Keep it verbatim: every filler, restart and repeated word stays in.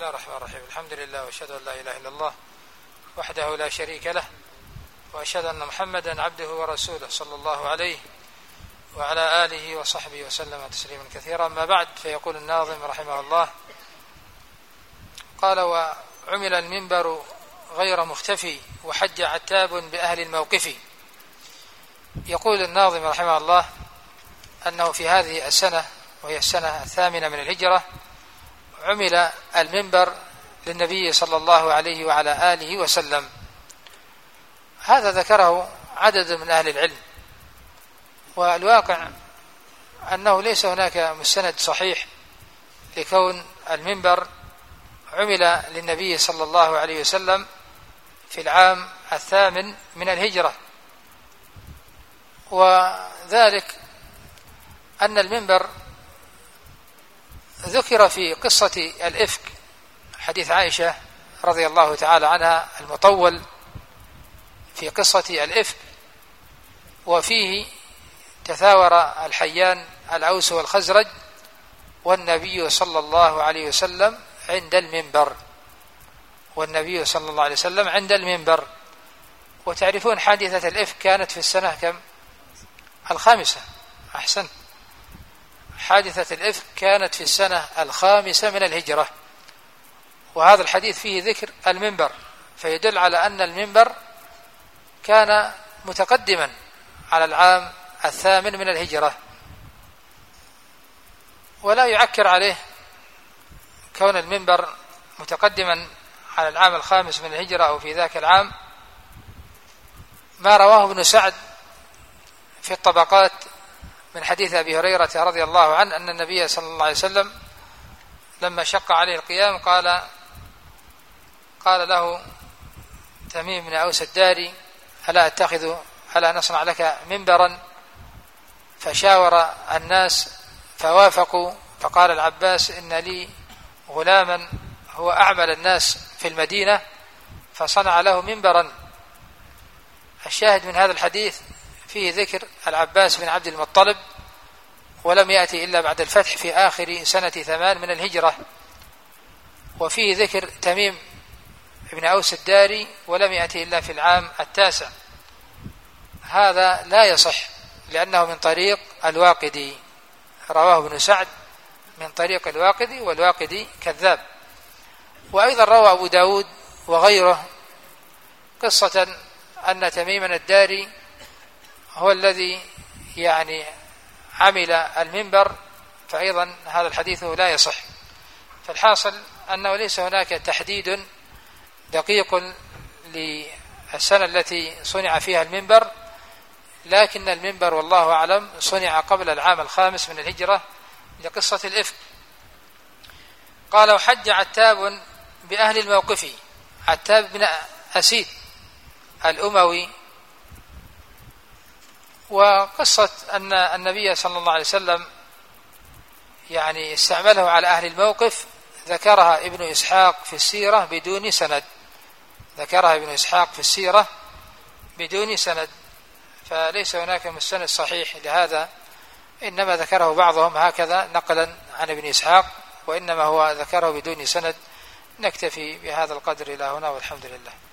الله الرحمن الرحيم. الحمد لله وأشهد أن لا إله إلا الله وحده لا شريك له، وأشهد أن محمدا عبده ورسوله صلى الله عليه وعلى آله وصحبه وسلم تسليما كثيرا. أما بعد، فيقول الناظم رحمه الله: قال: وعمل المنبر غير مختفي وحج عتاب بأهل الموقف. يقول الناظم رحمه الله أنه في هذه السنة، وهي السنة الثامنة من الهجرة، عمل المنبر للنبي صلى الله عليه وعلى آله وسلم. هذا ذكره عدد من أهل العلم، والواقع أنه ليس هناك مستند صحيح لكون المنبر عمل للنبي صلى الله عليه وسلم في العام الثامن من الهجرة، وذلك أن المنبر ذكر في قصة الإفك، حديث عائشة رضي الله تعالى عنها المطول في قصة الإفك، وفيه تثاور الحيان الأوس والخزرج والنبي صلى الله عليه وسلم عند المنبر والنبي صلى الله عليه وسلم عند المنبر. وتعرفون حادثة الإفك كانت في السنة كم؟ الخامسة. أحسن، حادثة الإفك كانت في السنة الخامسة من الهجرة، وهذا الحديث فيه ذكر المنبر، فيدل على أن المنبر كان متقدما على العام الثامن من الهجرة. ولا يعكر عليه كون المنبر متقدما على العام الخامس من الهجرة أو في ذاك العام ما رواه ابن سعد في الطبقات من حديث أبي هريرة رضي الله عنه أن النبي صلى الله عليه وسلم لما شق عليه القيام قال قال له تميم بن أوس الداري: ألا أتخذ ألا نصنع لك منبرا؟ فشاور الناس فوافقوا، فقال العباس: إن لي غلاما هو أعمل الناس في المدينة، فصنع له منبرا. الشاهد من هذا الحديث فيه ذكر العباس بن عبد المطلب، ولم يأتي إلا بعد الفتح في آخر سنة ثمان من الهجرة، وفيه ذكر تميم بن أوس الداري ولم يأتي إلا في العام التاسع. هذا لا يصح لأنه من طريق الواقدي، رواه ابن سعد من طريق الواقدي، والواقدي كذاب. وأيضا روى أبو داود وغيره قصة أن تميما الداري هو الذي يعني عمل المنبر، فأيضا هذا الحديث لا يصح. فالحاصل أنه ليس هناك تحديد دقيق للسنة التي صنع فيها المنبر، لكن المنبر والله أعلم صنع قبل العام الخامس من الهجرة لقصة الإفك. قال: وحج عتاب بأهل الموقف. عتاب بن أسيد الأموي. وقصة أن النبي صلى الله عليه وسلم يعني استعمله على أهل الموقف ذكرها ابن إسحاق في السيرة بدون سند ذكرها ابن إسحاق في السيرة بدون سند، فليس هناك مستند صحيح لهذا، إنما ذكره بعضهم هكذا نقلا عن ابن إسحاق، وإنما هو ذكره بدون سند. نكتفي بهذا القدر إلى هنا، والحمد لله.